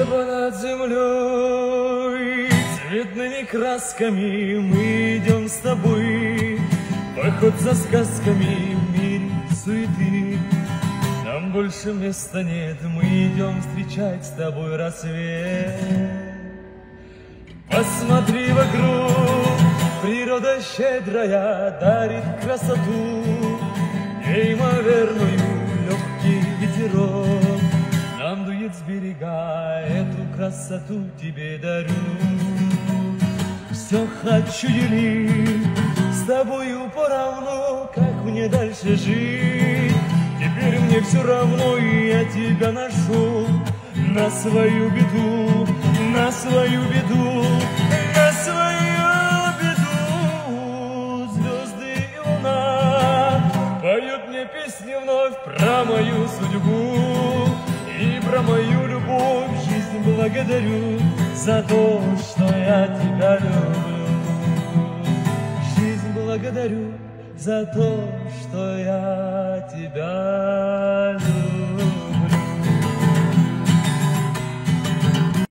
Небо над землей цветными красками, мы идем с тобой в поход за сказками в мире суеты. Нам больше места нет, мы идем встречать с тобой рассвет. Посмотри вокруг, природа щедрая дарит красоту, неимоверную легкий ветерок нам дует с берега, эту красоту тебе дарю. Все хочу делить с тобою поравну, как мне дальше жить. Теперь мне все равно, и я тебя ношу на свою беду, на свою беду, на свою беду. Звезды и луна поют мне песни вновь про мою судьбу и про мою любовь. Жизнь благодарю за то, что я тебя люблю. Жизнь благодарю за то, что я тебя люблю.